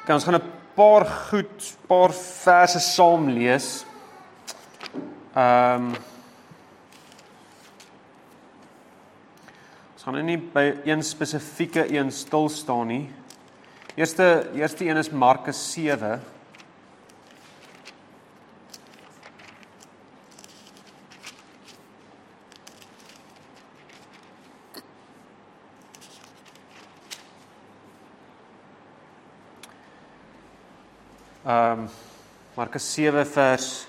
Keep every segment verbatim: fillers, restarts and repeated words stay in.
Okay, ons gaan 'n paar goed, paar verse saam lees. Ehm um, Ons gaan nie by een spesifieke een stil staan nie. Eerste, eerste een is Markus sewe. Um, Markus sewe vers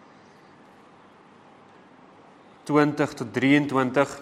twintig tot drieëntwintig.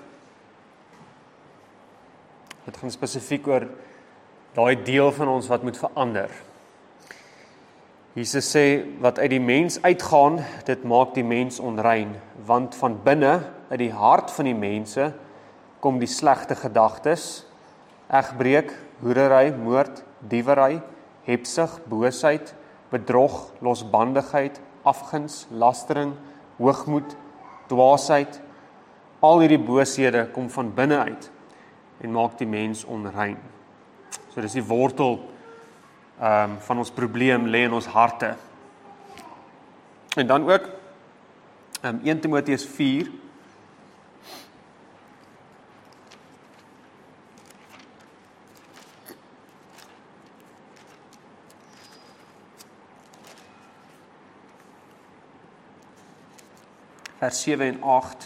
Dit gaan spesifiek oor daai deel van ons wat moet verander. Jesus sê, wat uit die mens uitgaan, dit maak die mens onrein, want van binne, uit die hart van die mense, kom die slegte gedagtes, egbreek, hoerery, moord, diewery, hebsug, boosheid, bedrog, losbandigheid, afguns, lastering, hoogmoed, dwaasheid. Al hierdie booshede kom van binne uit en maak die mens onrein. So dis die wortel um, van ons probleem lê in ons harte. En dan ook um, eerste Timoteus vier. Vers sewe en agt.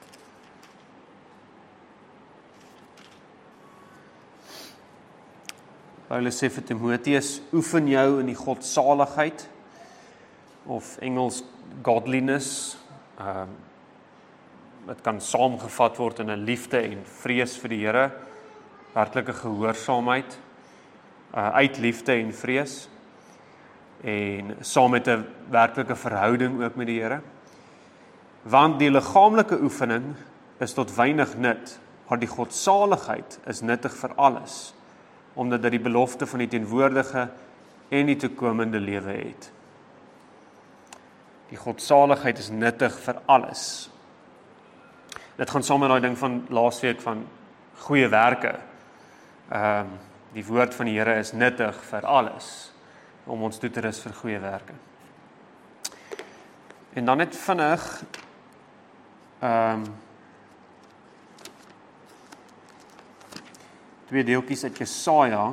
Paulus sê vir Timoteus, oefen jou in die godsaligheid, of Engels godliness. Um, dit kan saamgevat word in 'n liefde en vrees vir die Here, werklike gehoorsaamheid, uh, uit liefde en vrees, en saam met 'n werklike verhouding ook met die Here. Want die liggaamlike oefening is tot weinig nut, maar die godsaligheid is nuttig vir alles, omdat dit die belofte van die teenwoordige en die toekomende lewe het. Die godsaligheid is nuttig vir alles. Dit gaan saam met daai ding van laasweek van goeie werke. Ehm um, die woord van die Here is nuttig vir alles, om ons toe te rus vir goeie werke. En dan net vinnig Ehm um, twee deeltjies uit Jesaja.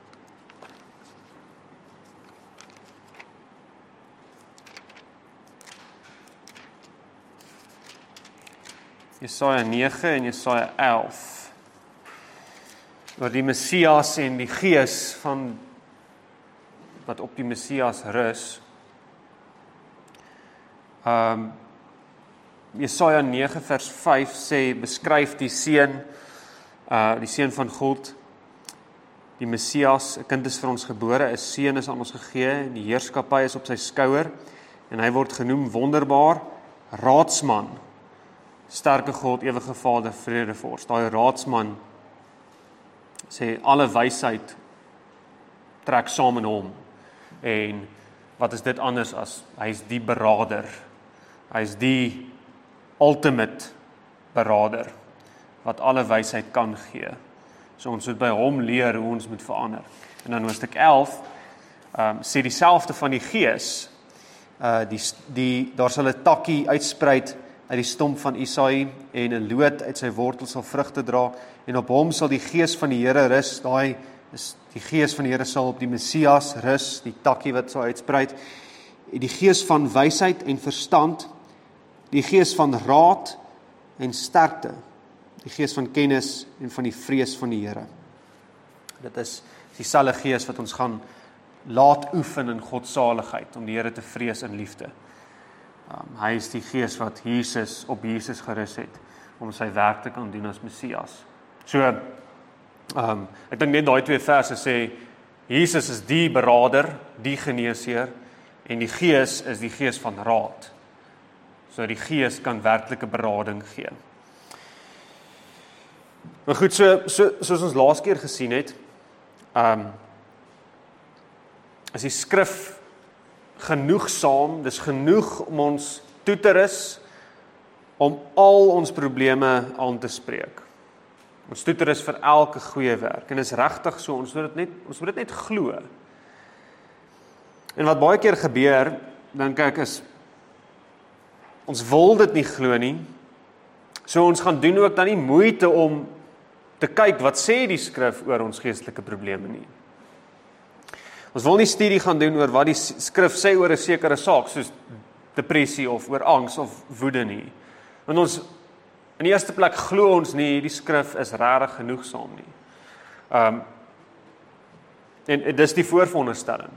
Jesaja nege en Jesaja elf. Oor die Messias en die gees van wat op die Messias rus. Ehm um, Jesaja nege vers vyf sê, beskryf die seun, uh, die seun van God, die Messias, 'n kind is vir ons gebore, 'n seun is aan ons gegee, die heerskappy is op sy skouer, en hy word genoem wonderbaar, raadsman, sterke God, ewige Vader, vredevors. Daai raadsman sê alle wysheid trek saam in hom. En wat is dit anders as hy is die berader? Hy is die ultimate berader wat alle wysheid kan gee. So ons moet by hom leer hoe ons moet verander. En dan hoofstuk elf um, sê dieselfde van die gees. Uh, die, die, daar sal 'n takkie uitspruit uit die stomp van Isaïe en 'n loot uit sy wortel sal vrugte dra en op hom sal die gees van die Here rus. Daai is die gees van die Here sal op die Messias rus, die takkie wat sal uitspruit. Die gees van wysheid en verstand, die gees van raad en sterkte, die gees van kennis en van die vrees van die Here. Dit is dieselfde gees wat ons gaan laat oefen in godsaligheid, om die Here te vrees in liefde. Um, hy is die gees wat Jesus op Jesus gerus het, om sy werk te kan doen as Messias. So, um, ek dink net daai twee verse sê, Jesus is die berader, die geneesheer, en die gees is die gees van raad. So die gees kan werklike berading gee. Maar goed, so, so soos ons laas keer gesien het, um, is die skrif genoegsaam, dis genoeg om ons toe te rus, om al ons probleme aan te spreek. Ons toe te rus vir elke goeie werk, en is regtig so, ons moet dit net, ons moet dit net glo. En wat baie keer gebeur, dink ek is, ons wil dit nie glo nie, so ons gaan doen ook dan nie moeite om te kyk wat sê die skrif oor ons geestelike probleme nie. Ons wil nie studie gaan doen oor wat die skrif sê oor 'n sekere saak, soos depressie of oor angs of woede nie. Want ons, in die eerste plek glo ons nie, die skrif is regtig genoegsaam nie. Um, en, en dis die voorveronderstelling.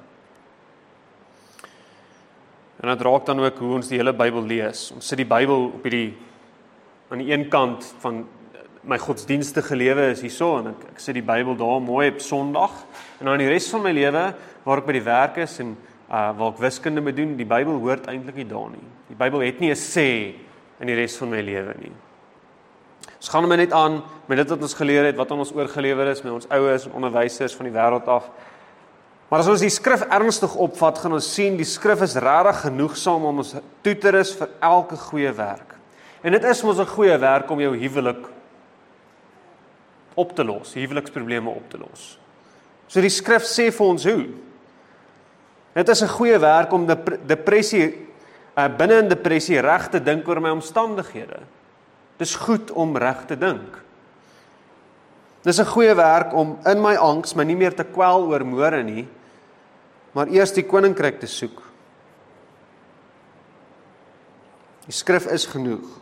En dit raak dan ook hoe ons die hele Bybel lees. Ons sit die Bybel op hierdie, aan die een kant van my godsdienstige lewe is hierso, en ek, ek sit die Bybel daar mooi op Sondag, en dan die res van my lewe, waar ek by die werk is, en uh, waar ek wiskunde moet doen, die Bybel hoort eintlik nie daar nie. Die Bybel het nie 'n sê in die res van my lewe nie. Ons gaan hom net aan, met dit wat ons geleer het, wat aan ons oorgelewer is, met ons ouers en onderwysers van die wêreld af. Maar as ons die skrif ernstig opvat, gaan ons sien, die skrif is regtig genoegsaam om ons toe te rus vir elke goeie werk. En dit is mos 'n goeie werk om jou huwelik op te los, huweliksprobleme op te los. So die skrif sê vir ons hoe. Dit is 'n goeie werk om depressie, uh, binne in depressie reg te dink oor my omstandighede. Dis goed om reg te dink. Dis 'n goeie werk om in my angs my nie meer te kwel oor môre nie, maar eers die koninkryk te soek. Die skrif is genoeg.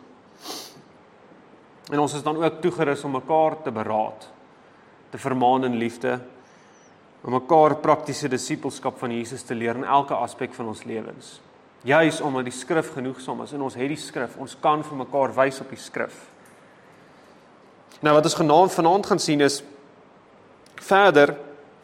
En ons is dan ook toegerus om mekaar te beraad, te vermaan in liefde, om mekaar praktiese disippelskap van Jesus te leer in elke aspek van ons lewens. Juis omdat die skrif genoegsaam is, en ons het die skrif, ons kan vir mekaar wys op die skrif. Nou wat ons genaamd vanaand gaan sien is, verder,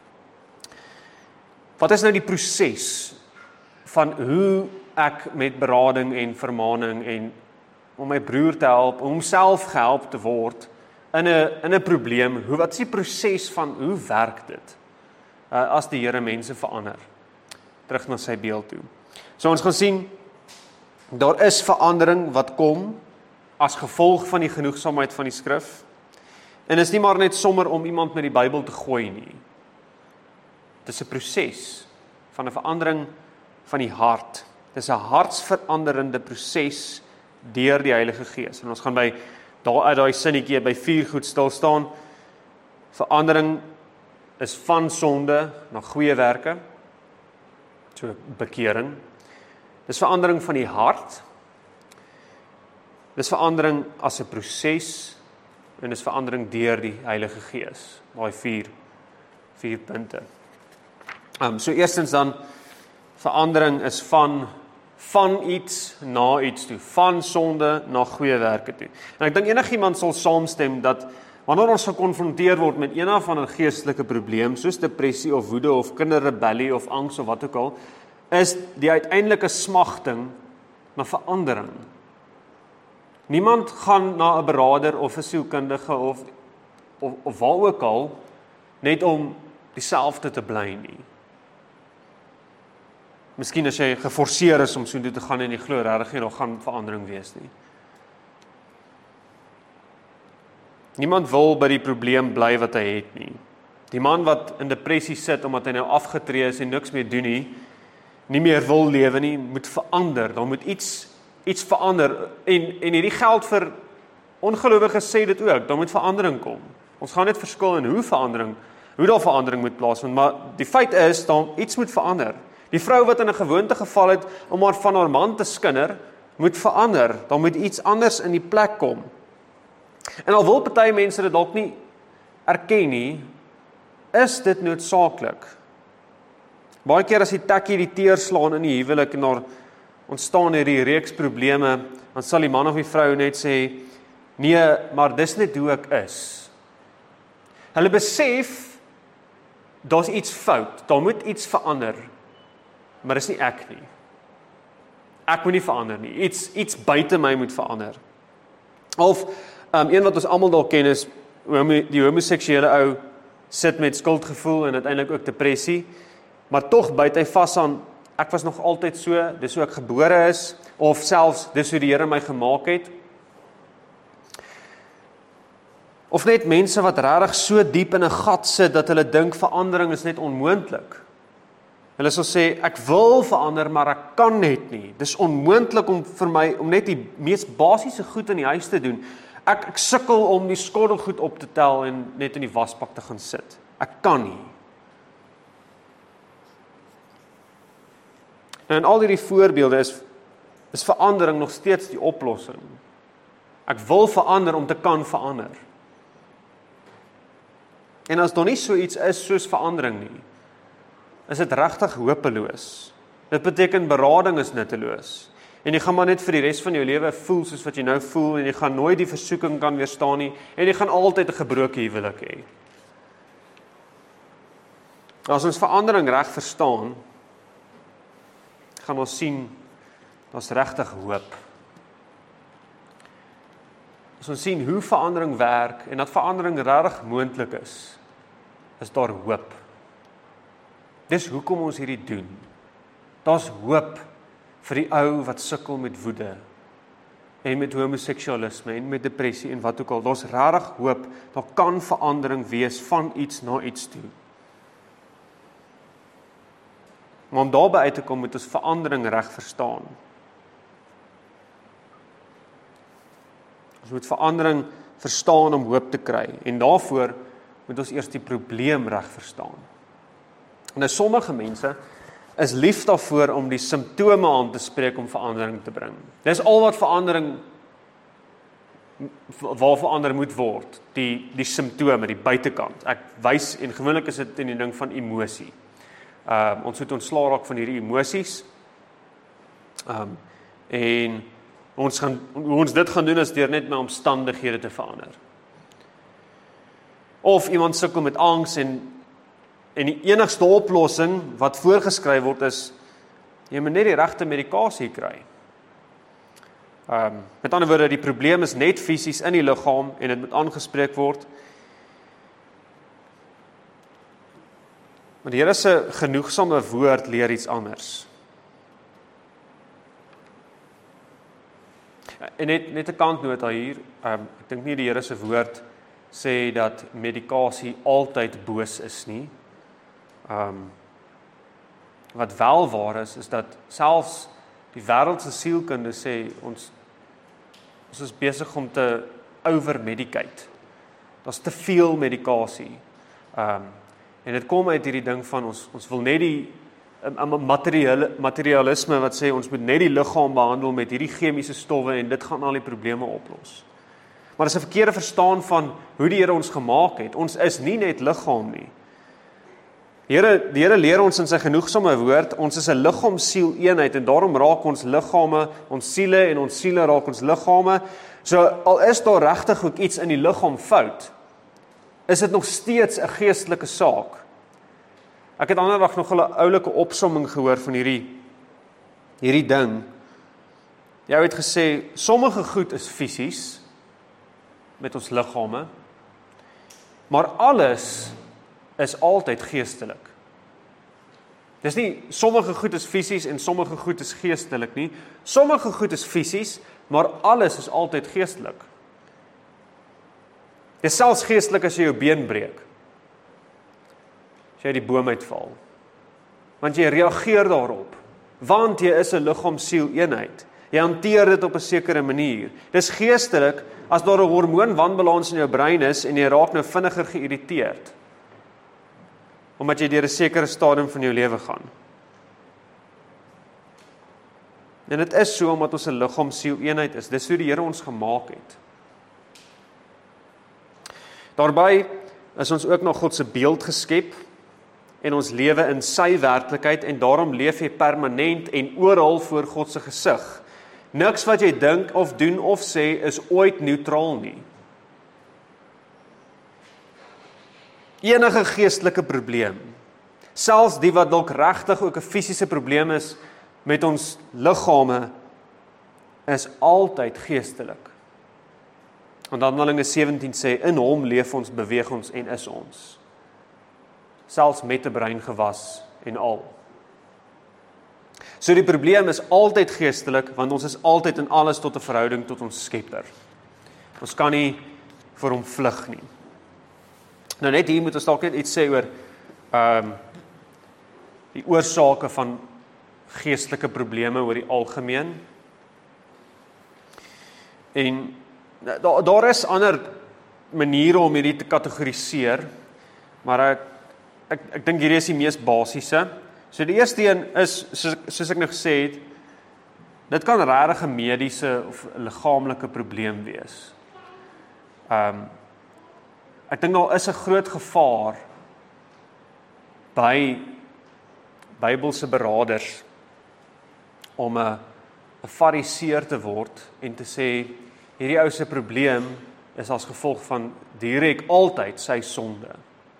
wat is nou die proses van hoe ek met berading en vermaning en om my broer te help, om homself gehelp te word in 'n in 'n probleem, hoe wat is die proses van hoe werk dit uh, as die Here mense verander terug na sy beeld toe. So ons gaan sien, daar is verandering wat kom as gevolg van die genoegsaamheid van die skrif. En is nie maar net sommer om iemand met die Bybel te gooi nie. Dit is 'n proses van 'n verandering van die hart. Dit is 'n hartsveranderende proses deur die Heilige Gees. En ons gaan by daar uit daai sinnetjie by vier goed stil staan. Verandering is van sonde na goeie werke. So bekering. Dis verandering van die hart. Dis verandering as 'n proses en dis verandering deur die Heilige Gees. Daai vier vier punte. Ehm um, so eerstens dan verandering is van van iets na iets toe, van sonde na goeie werke toe. En ek dink enigiemand sal saamstem dat wanneer ons gekonfronteer word met een of ander geestelike probleem, soos depressie of woede of kinderrebellie of angs of wat ook al, is die uiteindelike smagting na verandering. Niemand gaan na 'n beraader of 'n sielkundige of of, of waar ook al net om dieselfde te bly nie. Miskien as jy geforseer is om so toe te gaan en jy glo regtig nie, daar gaan verandering wees nie. Niemand wil by die probleem bly wat hy het nie. Die man wat in depressie sit omdat hy nou afgetree is en niks meer doen nie, nie meer wil lewe nie, moet verander. Daar moet iets iets verander en en hierdie geld vir ongelowiges sê dit ook. Daar moet verandering kom. Ons gaan net verskil in hoe verandering, hoe daar verandering moet plaasvind, maar die feit is dan iets moet verander. Die vrou wat in 'n gewoonte geval het om haar van haar man te skinder, moet verander. Daar moet iets anders in die plek kom. En al wil party mense dit dalk nie erken nie, is dit noodsaaklik. Baie keer as die tekkie die teer slaan in die huwelik en daar ontstaan hierdie reeks probleme, dan sal die man of die vrou net sê, nee, maar dis net hoe ek is. Hulle besef, daar's iets fout, daar moet iets verander, maar dis nie ek nie. Ek moet nie verander nie, iets, iets buite my moet verander. Of, um, een wat ons almal dalk ken is, die homoseksuele ou sit met skuldgevoel en uiteindelik ook depressie, maar tog byt hy vas aan, ek was nog altyd so, dis hoe ek gebore is, of selfs, dis hoe die Here my gemaak het. Of net mense wat regtig so diep in 'n gat sit, dat hulle dink verandering is net onmoontlik. Hulle sal sê, ek wil verander, maar ek kan net nie. Dis onmoontlik om vir my, om net die mees basiese goed in die huis te doen. Ek, ek sukkel om die skottelgoed op te tel en net in die wasbak te gaan sit. Ek kan nie. En in al hierdie voorbeelde is, is verandering nog steeds die oplossing. Ek wil verander om te kan verander. En as daar nie so iets is soos verandering nie, is dit regtig hopeloos. Dit beteken berading is nutteloos. En jy gaan maar net vir die res van jou lewe voel soos wat jy nou voel, en jy gaan nooit die versoeking kan weerstaan nie, en jy gaan altyd 'n gebroke huwelik hê. As ons verandering reg verstaan, gaan ons sien, daar's regtig hoop. As ons sien hoe verandering werk, en dat verandering regtig moontlik is, is daar hoop. Dis hoekom ons hierdie doen. Daar's hoop vir die ou wat sukkel met woede, en met homoseksualisme, en met depressie, en wat ook al. Daar's regtig hoop, daar kan verandering wees van iets na iets toe. Maar om daarby uit te kom, moet ons verandering reg verstaan. Ons moet verandering verstaan om hoop te kry, en daarvoor moet ons eers die probleem reg verstaan. En nou sommige mense is lief daarvoor om die simptome aan te spreek om verandering te bring. Dis al wat verandering, waar verander moet word, die, die simptome, die buitekant. Ek wys, en gewoonlik is dit in die ding van emosie. Um, ons moet ontslae raak van hierdie emosies. Um, en ons gaan, hoe ons dit gaan doen is deur net my omstandighede te verander. Of iemand sukkel met angs en En die enigste oplossing wat voorgeskryf word is, jy moet net die regte medikasie kry. Um, met ander woorde, die probleem is net fisies in die liggaam en dit moet aangespreek word. Maar die Here se genoegsame woord leer iets anders. En net, net 'n kantnota hier, um, ek dink nie die Here se woord sê dat medikasie altyd boos is nie. Um, wat wel waar is, is dat selfs die wêreldse sielkunde sê, ons, ons is besig om te overmedicate. Daar's te veel medikasie. Um, en dit kom uit hierdie ding van, ons, ons wil net die um, materiale, materialisme wat sê, ons moet net die liggaam behandel met hierdie chemiese stowwe, en dit gaan al die probleme oplos. Maar dis 'n verkeerde verstaan van hoe die Here ons gemaak het. Ons is nie net liggaam nie. Die Here, die Here leer ons in sy genoegsame woord, ons is 'n liggaam siel eenheid, en daarom raak ons liggame, ons siele, en ons siele raak ons liggame. So al is daar regtig ook iets in die liggaam fout, is dit nog steeds 'n geestelike saak. Ek het ander dag nog 'n oulike opsomming gehoor van hierdie hierdie ding. Jy het gesê, sommige goed is fisies met ons liggame, maar alles is altyd geestelik. Dis nie, sommige goed is fisies en sommige goed is geestelik nie. Sommige goed is fisies, maar alles is altyd geestelik. Dis selfs geestelik as jy jou been breek. As jy die boom uitval. Want jy reageer daarop. Want jy is 'n liggaam siel eenheid. Jy hanteer dit op 'n sekere manier. Dis geestelik as daar 'n hormoonwanbalans in jou brein is en jy raak nou vinniger geïrriteerd. Omdat jy deur 'n sekere stadium van jou lewe gaan. En dit is so omdat ons 'n liggaam siel eenheid is. Dis hoe die Here ons gemaak het. Daarby is ons ook nog God se beeld geskep en ons lewe in sy werklikheid, en daarom leef jy permanent en oral voor God se gesig. Niks wat jy dink of doen of sê is ooit neutraal nie. Enige geestelike probleem, selfs die wat dalk regtig ook 'n fisiese probleem is met ons liggame, is altyd geestelik. Want Handelinge sewentien sê, in hom leef ons, beweeg ons en is ons. Selfs met 'n brein gewas en al. So die probleem is altyd geestelik, want ons is altyd in alles tot 'n verhouding tot ons Skepper. Ons kan nie vir hom vlug nie. Nou net hier moet ons dalk net iets sê oor um, die oorsake van geestelike probleme oor die algemeen. En daar, daar is ander maniere om hierdie te kategoriseer, maar ek ek, ek dink hierdie is die mees basiese. So die eerste een is, soos, soos ek nou gesê het, dit kan regtig 'n mediese of 'n liggaamlike probleem wees. Um, ek dink daar is 'n groot gevaar by Bybelse beraders om 'n 'n fariseer te word en te sê hierdie ou se probleem is as gevolg van direk altyd sy sonde.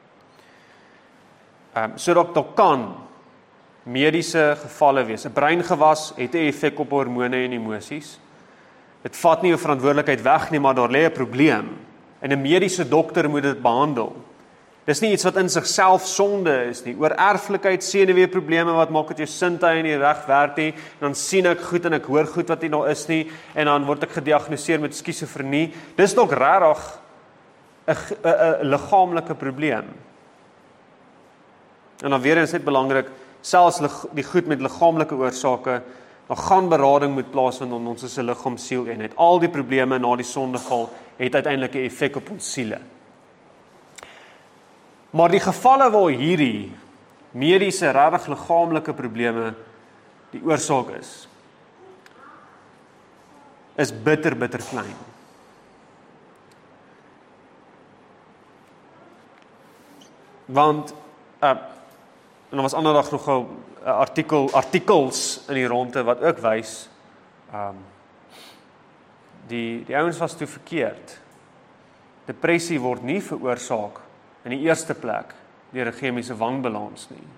Um, so dat daar kan mediese gevalle wees. 'n Breingewas het 'n effek op hormone en emosies. Dit vat nie 'n verantwoordelikheid weg nie, maar daar lê 'n probleem. En 'n mediese dokter moet dit behandel. Dis nie iets wat in sigself sonde is nie. Oor erflikheid, senuweeprobleme wat maak dat jou sintuie nie reg werk nie, en dan sien ek goed en ek hoor goed wat nie daar is nie, en dan word ek gediagnoseer met skizofrenie. Dis nog regtig 'n 'n 'n liggaamlike probleem. En dan weer eens net belangrik, selfs die goed met liggaamlike oorsake, dan gaan berading moet plaasvind om ons as 'n liggaam, siel en het. Al die probleme na die sondeval het uiteindelik 'n effek op ons siele. Maar die gevalle waar hierdie mediese, regtig liggaamlike probleme die oorsaak is, is bitter, bitter klein. Want, uh, en daar was ander dag nogal uh, artikel, artikels in die ronde wat ook wys, um, die, die ouens was toe verkeerd. Depressie word nie veroorsaak in die eerste plek deur 'n chemiese wanbalans nie.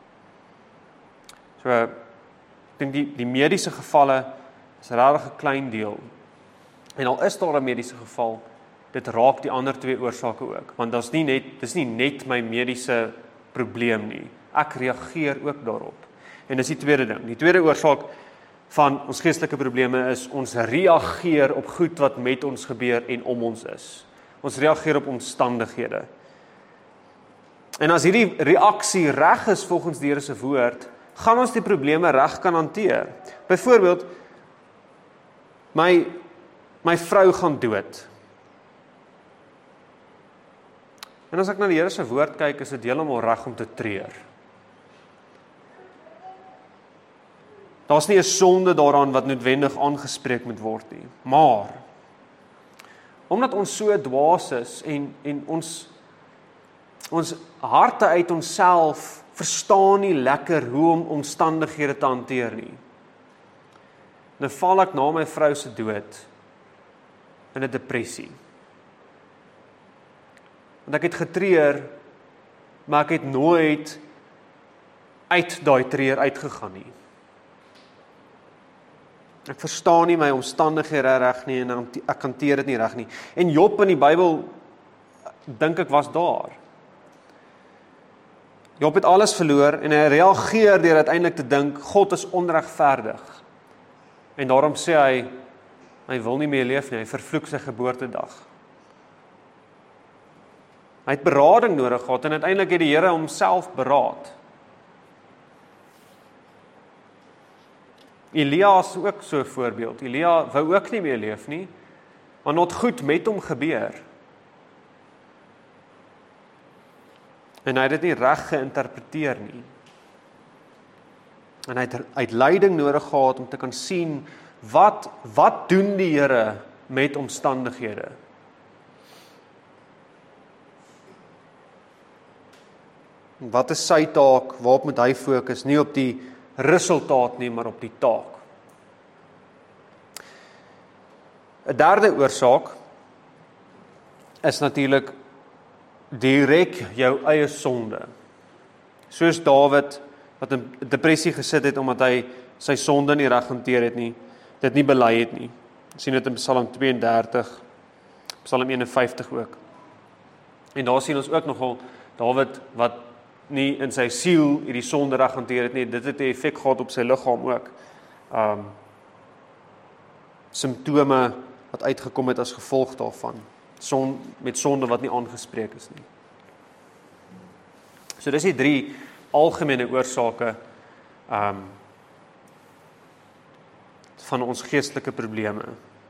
So, ek dink die, die mediese gevalle is regtig 'n klein deel. En al is daar 'n mediese geval, dit raak die ander twee oorsake ook. Want dit is nie net, dis nie net my mediese probleem nie. Ek reageer ook daarop. En dis die tweede ding. Die tweede oorsaak van ons geestelike probleme is, ons reageer op goed wat met ons gebeur en om ons is. Ons reageer op omstandighede. En as hierdie reaksie reg is volgens die Here se woord, gaan ons die probleme reg kan hanteer. Byvoorbeeld, my, my vrou gaan dood. En as ek na die Here se woord kyk, is dit heeltemal reg om te treur. Daar's nie 'n sonde daaraan wat noodwendig aangespreek moet word nie. Maar, omdat ons so dwaas is en, en ons ons harte uit onsself verstaan nie lekker hoe om omstandighede te hanteer nie. Nou val ek na my vrou se dood in 'n depressie. Want ek het getreur, maar ek het nooit uit daai treur uitgegaan nie. Ek verstaan nie my omstandighede reg nie en ek hanteer dit nie reg nie. En Job in die Bybel, dink ek, was daar. Job het alles verloor en hy reageer deur uiteindelik te dink, God is onregverdig. En daarom sê hy, hy wil nie meer leef nie, hy vervloek sy geboortedag. Hy het berading nodig gehad en uiteindelik het die Here homself beraad. Elia is ook so 'n voorbeeld. Elia wou ook nie meer leef nie, maar not goed met hom gebeur. En hy het dit nie reg geïnterpreteer nie. En hy het, hy het leiding nodig gehad om te kan sien, wat, wat doen die Here met omstandighede? Wat is sy taak, waarop moet hy fokus? Nie op die resultaat nie, maar op die taak. 'n Derde oorsaak is natuurlik direk jou eie sonde. Soos Dawid, wat in depressie gesit het, omdat hy sy sonde nie reg hanteer het nie, dit nie bely het nie. Ons sien dit in Psalm twee en dertig, Psalm een en vyftig ook. En daar sien ons ook nogal Dawid, wat nie in sy siel hierdie sonde reg hanteer het nie, dit het 'n effek gehad op sy liggaam ook. Um, Simptome wat uitgekom het as gevolg daarvan, Son, met sonde wat nie aangespreek is nie. So dis die drie algemene oorsake um, van ons geestelike probleme.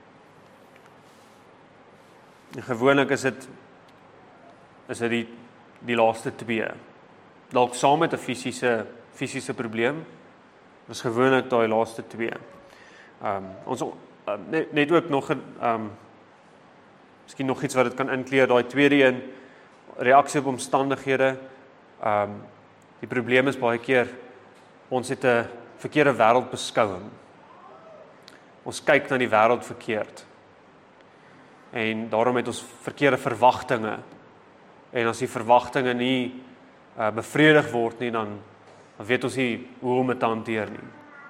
En gewoonlik is dit is dit die, die laaste twee. Dalk saam met 'n fisiese fisiese probleem, is gewoonlik daai laaste twee. Um, ons uh, net, net ook nog 'n um, miskien nog iets wat dit kan inkleer, daai tweede een, reaksie op omstandighede. Um, die probleem is baie keer, ons het 'n verkeerde wêreldbeskouing. Ons kyk na die wêreld verkeerd. En daarom het ons verkeerde verwagtinge. En as die verwagtinge nie uh, bevredig word nie, dan, dan weet ons nie hoe om dit te hanteer nie.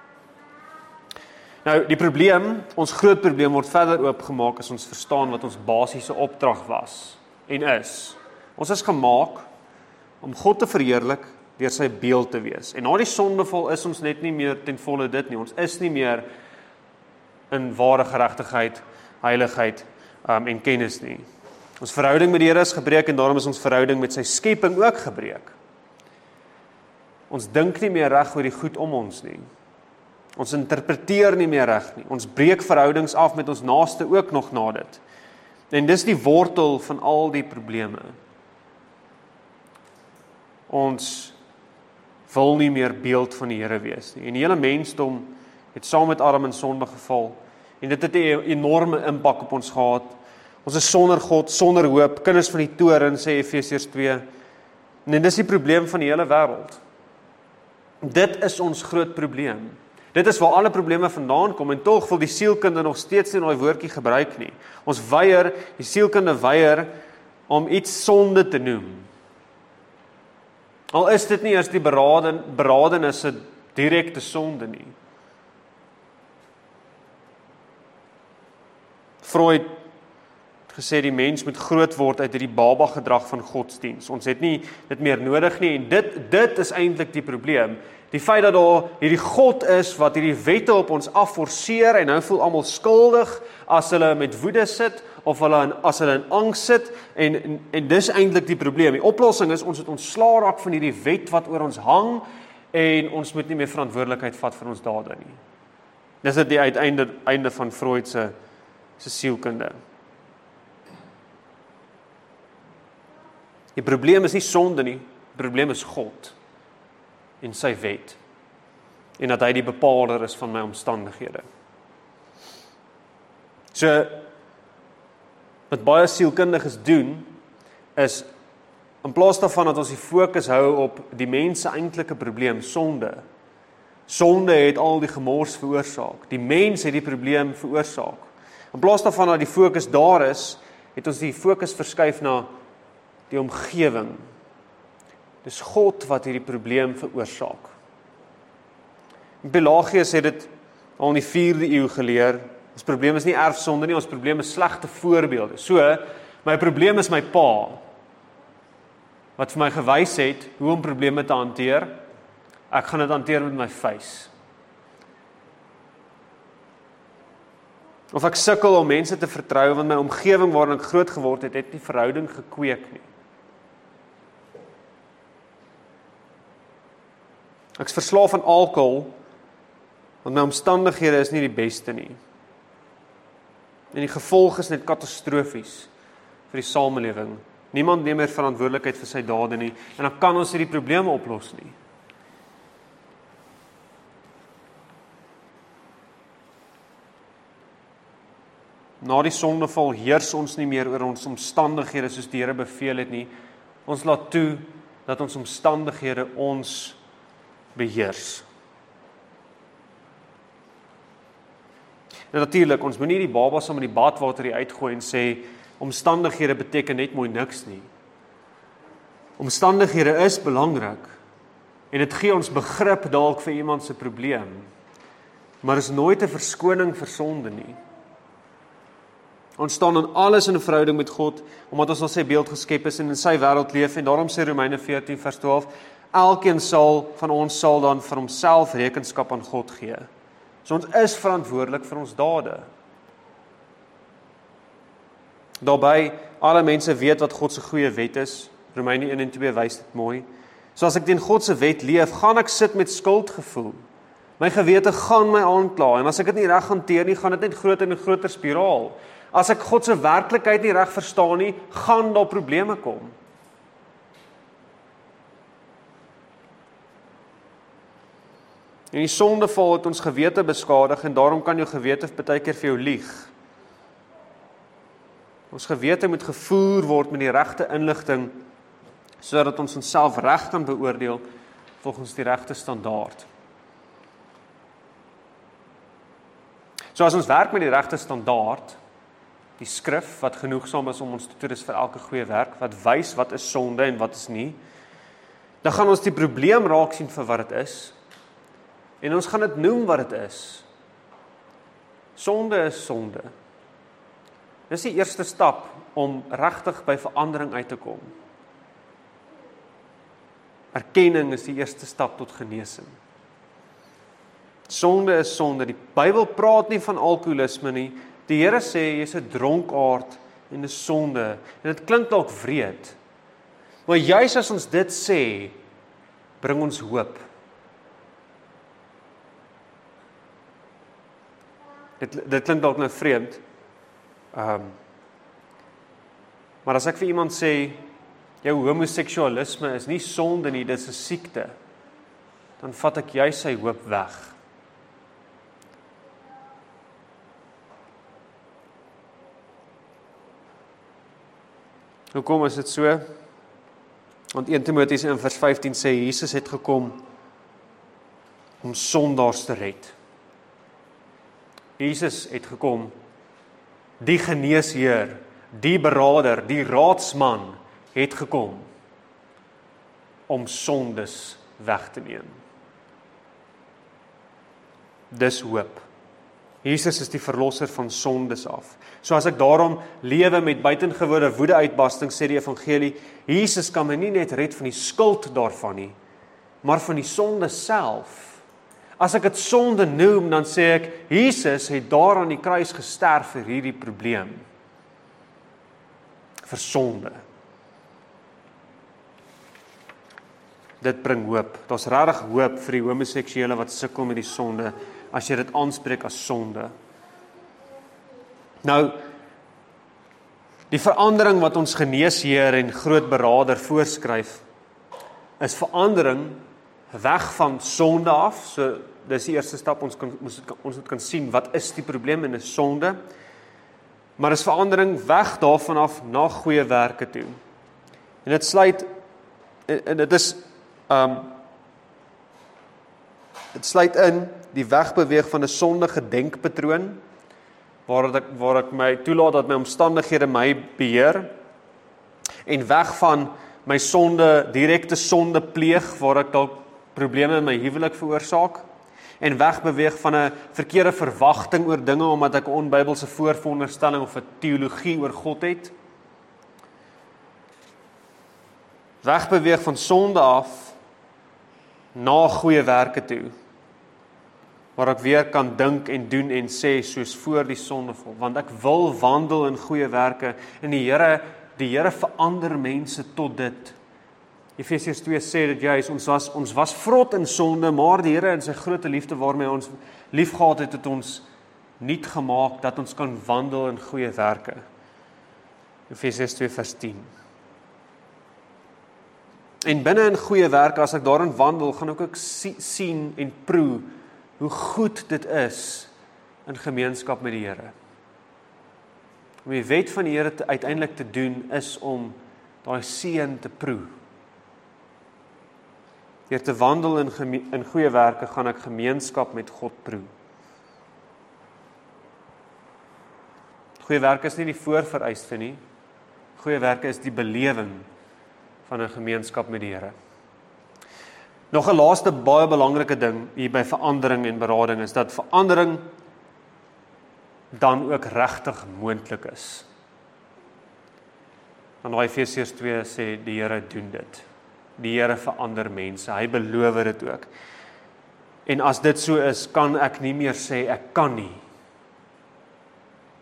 Nou, die probleem, ons groot probleem word verder oopgemaak as ons verstaan wat ons basiese opdrag was en is. Ons is gemaak om God te verheerlik deur sy beeld te wees. En na die sondeval is ons net nie meer ten volle dit nie. Ons is nie meer in ware geregtigheid, heiligheid um, en kennis nie. Ons verhouding met die Here is gebreek en daarom is ons verhouding met sy skepping ook gebreek. Ons dink nie meer reg oor die goed om ons nie. Ons interpreteer nie meer reg nie. Ons breek verhoudings af met ons naaste ook nog na dit. En dis die wortel van al die probleme. Ons wil nie meer beeld van die Here wees nie. En die hele mensdom het saam met Adam in sonde geval. En dit het 'n enorme impak op ons gehad. Ons is sonder God, sonder hoop, kinders van die toren, sê Efesiërs twee. En dis die probleem van die hele wêreld. Dit is ons groot probleem. Dit is waar alle probleme vandaan kom, en tog wil die sielkunde nog steeds nie daai woordjie gebruik nie. Ons weier, die sielkunde weier, om iets sonde te noem. Al is dit nie eers die beraden, beradenis 'n direkte sonde nie. Freud het gesê die mens moet groot word uit hierdie baba gedrag van godsdiens. Ons het nie dit meer nodig nie, en dit, dit is eintlik die probleem. Die feit dat daar hierdie God is wat hierdie wette op ons afforceer, en nou voel almal skuldig as hulle met woede sit, of hulle in, as hulle in angs sit, en, en, en dis eintlik die probleem. Die oplossing is, ons het ontslaa raak van hierdie wet wat oor ons hang, en ons moet nie meer verantwoordelikheid vat vir ons dade nie. Dis dit die uiteinde einde van Freud se se sielkunde. Die probleem is nie sonde nie, die probleem is God en sy wet, en dat hy die bepaler is van my omstandighede. So, wat baie sielkundiges doen, is, in plaas daarvan dat ons die fokus hou op die mens se eintlike probleem, sonde. Sonde het al die gemors veroorsaak. Die mens het die probleem veroorsaak. In plaas daarvan dat die fokus daar is, het ons die fokus verskuif na die omgewing. Dis God wat hierdie probleem veroorsaak. Pelagius het dit al in die vierde eeu geleer. Ons probleem is nie erfsonde nie, ons probleem is slegte voorbeelde. So, my probleem is my pa, wat vir my gewys het hoe om probleme te hanteer. Ek gaan dit hanteer met my vuis. Of ek sukkel om mense te vertrou, want my omgewing waarin ek groot geword het, het nie verhouding gekweek nie. Ek is verslaaf aan alkohol, want my omstandighede is nie die beste nie. En die gevolg is net katastrofies vir die samelewing. Niemand neem meer verantwoordelikheid vir sy dade nie, en dan kan ons nie die probleme oplos nie. Na die sondeval heers ons nie meer oor ons omstandighede soos die Here beveel het nie. Ons laat toe dat ons omstandighede ons beheers. En natuurlik, ons moet nie die baba saam in die badwater uitgooi en sê, omstandighede beteken net mooi niks nie. Omstandighede is belangrik, en dit gee ons begrip dalk vir iemand se probleem, maar is nooit 'n verskoning vir sonde nie. Ons staan in alles in 'n verhouding met God, omdat ons na sy beeld geskep is en in sy wêreld leef, en daarom sê Romeine veertien vers twaalf, elkeen sal van ons sal dan vir homself rekenskap aan God gee. So ons is verantwoordelik vir ons dade. Daarby, alle mense weet wat God se goeie wet is. Romeine een en twee wys dit mooi. So as ek teen God se wet leef, gaan ek sit met skuldgevoel. My gewete gaan my aankla, en as ek dit nie reg hanteer nie, gaan dit net groter en groter spiraal. As ek God se werklikheid nie reg verstaan nie, gaan daar probleme kom. En die sondeval het ons gewete beskadig, en daarom kan jou gewete baie keer vir jou lieg. Ons gewete moet gevoer word met die regte inligting, sodat ons onsself reg kan beoordeel volgens die regte standaard. So as ons werk met die regte standaard, die skrif wat genoegsaam is om ons te toerus vir elke goeie werk, wat wys wat is sonde en wat is nie, dan gaan ons die probleem raak sien vir wat dit is, en ons gaan dit noem wat dit is. Sonde is sonde. Dis die eerste stap om regtig by verandering uit te kom. Erkenning is die eerste stap tot genesing. Sonde is sonde. Die Bybel praat nie van alkoholisme nie. Die Here sê jy's 'n dronkaard en 'n sonde. En dit klink dalk wreed. Maar juis as ons dit sê, bring ons hoop. Dit dit klink dalk nou vreemd. Ehm um, Maar as ek vir iemand sê jou homoseksualisme is nie sonde nie, dit is 'n siekte, dan vat ek juis sy hoop weg. Hoekom is dit so? Want Eerste Timoteus in vers vyftien sê Jesus het gekom om sondaars te red. Jesus het gekom, die geneesheer, die beraader, die raadsman het gekom om sondes weg te neem. Dis hoop. Jesus is die verlosser van sondes af. So as ek daarom lewe met buitengewone woede-uitbarsting, sê die evangelie, Jesus kan my nie net red van die skuld daarvan nie, maar van die sonde self. As ek dit sonde noem, dan sê ek, Jesus het daar aan die kruis gesterf vir hierdie probleem. Vir sonde. Dit bring hoop. Daar's regtig hoop vir die homoseksuele wat sukkel met die sonde, as jy dit aanspreek as sonde. Nou, die verandering wat ons geneesheer en groot beraader voorskryf, is verandering weg van sonde af. So dis die eerste stap, ons kan, ons, ons kan sien wat is die probleem en is sonde. Maar is verandering weg daarvan af na goeie werke toe. En dit sluit, en dit is, um, dit sluit in die wegbeweeg van 'n sondige denkpatroon, waar ek, waar ek my toelaat dat my omstandighede my beheer, en weg van my sonde, direkte sonde pleeg, waar ek dalk probleme in my huwelik veroorsaak, en wegbeweeg van 'n verkeerde verwagting oor dinge, omdat ek 'n onbybelse voorveronderstelling of 'n teologie oor God het. Wegbeweeg van sonde af, na goeie werke toe, waar ek weer kan dink en doen en sê, soos voor die sondeval, want ek wil wandel in goeie werke, en die Here, die Here verander mense tot dit. Efesiërs twee sê dit juis, ons was, ons was vrot in sonde, maar die Here in sy grote liefde waarmee ons liefgehad het, het ons nuut gemaak, dat ons kan wandel in goeie werke. Efesiërs twee vers tien. En binne in goeie werke, as ek daarin wandel, gaan ek ook sien en proe hoe goed dit is in gemeenskap met die Here. Om die wet van die Here te, uiteindelik te doen, is om daai seën te proe. Deur te wandel in, in goeie werke, gaan ek gemeenskap met God proe. Goeie werke is nie die voorvereiste nie. Goeie werke is die belewing van 'n gemeenskap met die Here. Nog 'n laaste baie belangrike ding hier by verandering en berading is dat verandering dan ook regtig moontlik is. Want Efesiërs twee sê die Here doen dit. Die Here verander mense, hy beloof dit ook. En as dit so is, kan ek nie meer sê ek kan nie.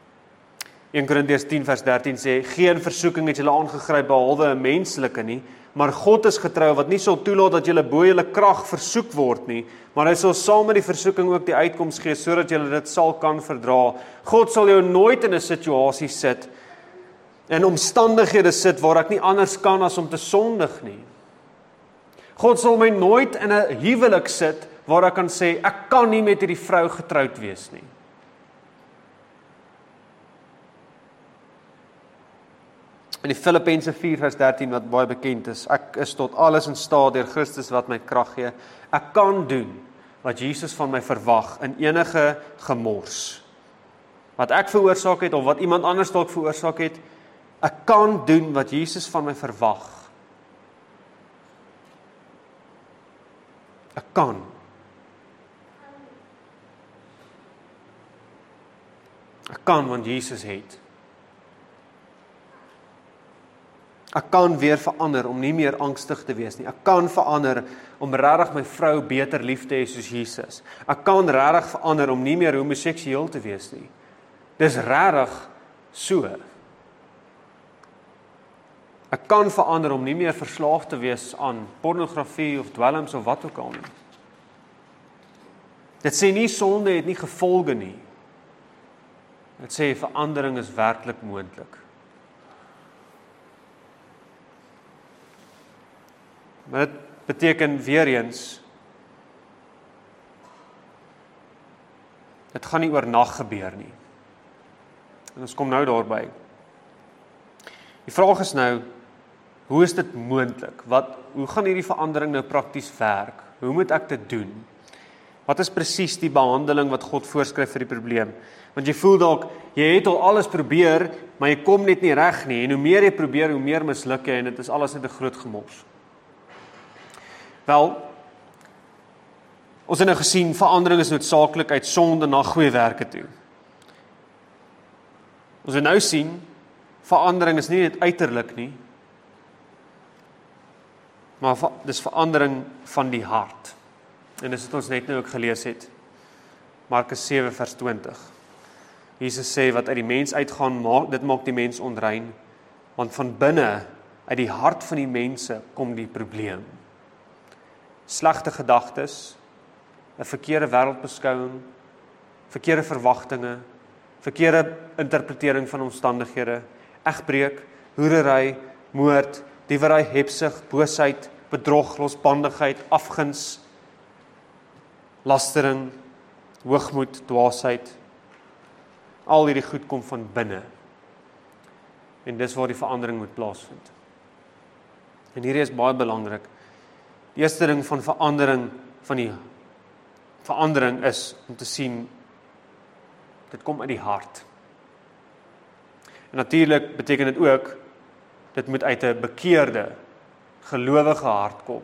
Eerste Korintiërs tien vers dertien sê, geen versoeking het julle aangegryp behalwe 'n menslike nie, Maar God is getrou wat nie sal toelaat dat julle bo julle krag versoek word nie, maar hy sal saam met die versoeking ook die uitkoms gee sodat julle dit sal kan verdra. God sal jou nooit in 'n situasie sit, in omstandighede sit waar ek nie anders kan as om te sondig nie. God sal my nooit in 'n huwelik sit waar ek kan sê ek kan nie met hierdie vrou getroud wees nie. In die Filippense vier vers dertien wat baie bekend is, ek is tot alles in staat deur Christus wat my krag gee. Ek kan doen wat Jesus van my verwag in enige gemors. Wat ek veroorsaak het of wat iemand anders dalk veroorsaak het, ek kan doen wat Jesus van my verwag. Ek kan. Ek kan want Jesus het. Ek kan weer verander om nie meer angstig te wees nie. Ek kan verander om regtig my vrou beter lief te hê soos Jesus. Ek kan regtig verander om nie meer homoseksueel te wees nie. Dis regtig so. Ek kan verander om nie meer verslaaf te wees aan pornografie of dwelms of wat ook al nie. Dit sê nie sonde het nie gevolge nie. Dit sê verandering is werklik moontlik. Maar dit beteken weer eens, dit gaan nie oornag gebeur nie. En ons kom nou daarby. Die vraag is nou, hoe is dit moontlik? Wat, hoe gaan hierdie verandering nou prakties werk? Hoe moet ek dit doen? Wat is presies die behandeling wat God voorskryf vir die probleem? Want jy voel dalk, jy het al alles probeer, maar jy kom net nie reg nie. En hoe meer jy probeer, hoe meer misluk jy en dit is alles net 'n groot gemors. Wel, ons het nou gesien, verandering is noodsaaklik uit sonde na goeie werke toe. Ons het nou sien, verandering is nie net uiterlik nie, maar dis verandering van die hart. En dis wat ons net nou ook gelees het. Markus sewe vers twintig. Jesus sê wat uit die mens uitgaan, maak, dit maak die mens onrein, want van binne, uit die hart van die mense, kom die probleem. Slegte gedagtes, 'n verkeerde wêreldbeskouing, verkeerde verwagtinge, verkeerde interpretering van omstandighede, egbreek, hoerery, moord, diewery, hebsug, boosheid, bedrog, losbandigheid, afguns, lastering, hoogmoed, dwaasheid. Al hierdie goed kom van binne. En dis waar die verandering moet plaasvind. En hierdie is baie belangrik. Die eerste ding van verandering van die verandering is om te sien dit kom uit die hart. En natuurlik beteken dit ook dit moet uit 'n bekeerde, gelowige hart kom.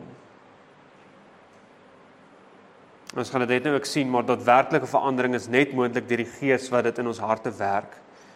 Ons gaan dit net nou ook sien, maar daadwerklike verandering is net moontlik deur die Gees wat dit in ons harte werk.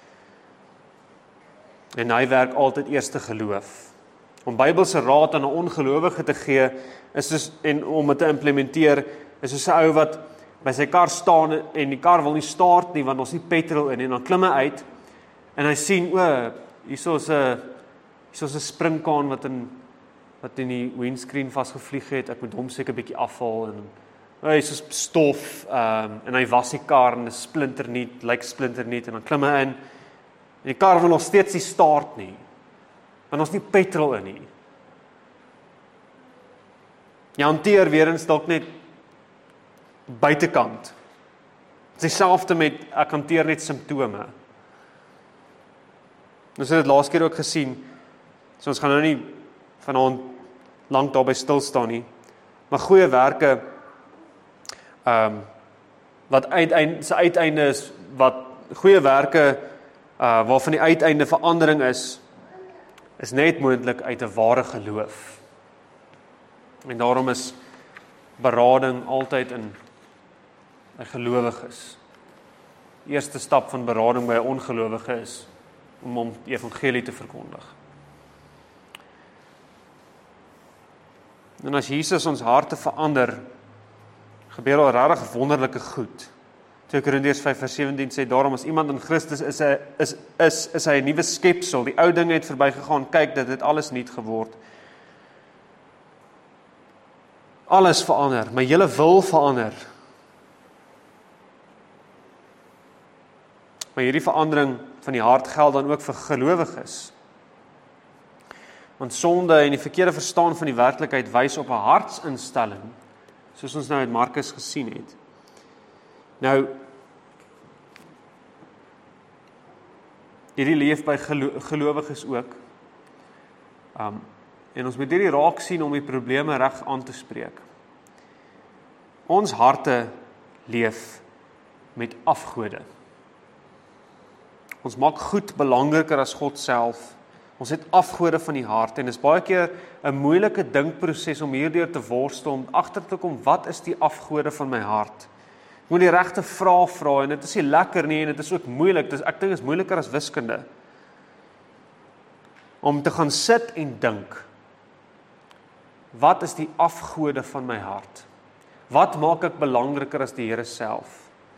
En hy werk altyd eers te geloof. Om Bybelse raad aan 'n ongelowige te gee, is dus, en om dit te implementeer, is soos 'n ou wat by sy kar staan en die kar wil nie start nie, want ons nie petrol in, en dan klim hy uit, en hy sien, o, hierso is 'n hierso is 'n springkaan wat in wat in die windscreen vasgevlieg het, ek moet hom seker 'n bietjie afhaal, en hy is soos stof, um, en hy was die kar, en is splinternuut, lyk splinternuut, en dan klim hy in, en die kar wil nog steeds nie start nie, want ons nie petrol in nie. Jy hanteer weer eens dalk net buitekant. Dit is dieselfde met, ek hanteer net simptome. Ons het dit laas keer ook gesien, so ons gaan nou nie vanaand lank daarby stil staan nie, maar goeie werke, um, wat uiteinde, sy uiteinde is, wat goeie werke, uh, waarvan die uiteinde verandering is, is net moontlik uit 'n ware geloof. En daarom is berading altyd in 'n gelowiges. Die eerste stap van berading by 'n ongelowige is om hom die evangelie te verkondig. En as Jesus ons harte verander, gebeur al regtig wonderlike goed. twee Korintiërs vyf vers sewentien sê, daarom as iemand in Christus is, hy, is, is, is hy 'n nuwe skepsel, die ou dinge het verbygegaan, kyk, dit het alles nuut geword. alles verander, my hele wil verander. Maar hierdie verandering van die hart geld dan ook vir gelowiges. Want sonde en die verkeerde verstaan van die werklikheid wys op 'n hartsinstelling, soos ons nou uit Markus gesien het. Nou, hierdie leef by gelo- gelowiges ook. Um, en ons moet hierdie raak sien om die probleme reg aan te spreek. Ons harte leef met afgode. Ons maak goed belangriker as God self. Ons het afgode van die hart en is baie keer 'n moeilike dinkproses om hierdeur te worstel, om agter te kom, wat is die afgode van my hart? Ek moet die regte vrae vra en dit is nie lekker nie en dit is ook moeilik. Dis, ek dink dit is moeiliker as wiskunde. Om te gaan sit en dink, wat is die afgode van my hart? Wat maak ek belangriker as die Here self?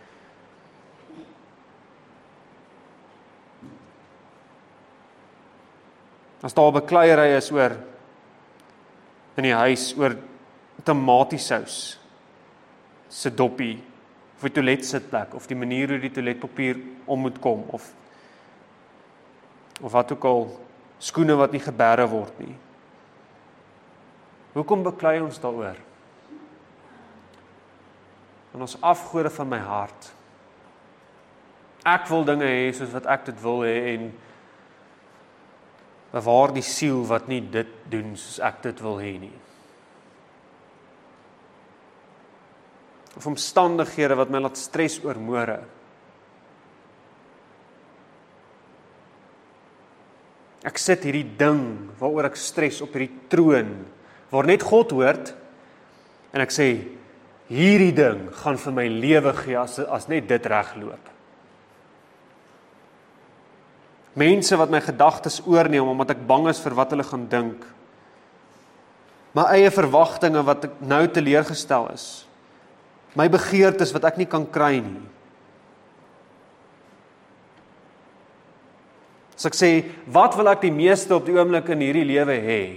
As daar 'n bekleierery is oor in die huis oor tomatiesous se doppie of die toiletsitplek of die manier hoe die toiletpapier om moet kom of of wat ook al, skoene wat nie gebêre word nie. Hoekom beklei ons daaroor? En ons afgode van my hart. Ek wil dinge hê soos wat ek dit wil hê en bewaar die siel wat nie dit doen soos ek dit wil hê nie. Of omstandighede wat my laat stres oor môre. Ek sit hierdie ding waaroor ek stres op hierdie troon, waar net God hoort, en ek sê, hierdie ding gaan vir my lewe gee as, as net dit regloop. Mense wat my gedagtes oorneem, omdat ek bang is vir wat hulle gaan dink. My eie verwagtinge wat ek nou teleurgestel is. My begeertes wat ek nie kan kry nie. As ek sê, wat wil ek die meeste op die oomblik in hierdie lewe hê?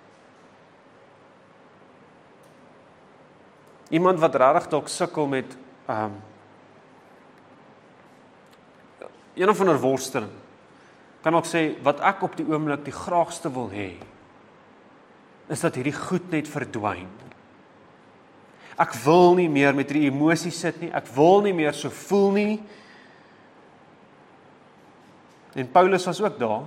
Iemand wat regtig dalk sukkel met um, een of ander worsteling, kan ook sê, wat ek op die oomblik die graagste wil hê, is dat hierdie goed net verdwyn. Ek wil nie meer met hierdie emosies sit nie, ek wil nie meer so voel nie. En Paulus was ook daar.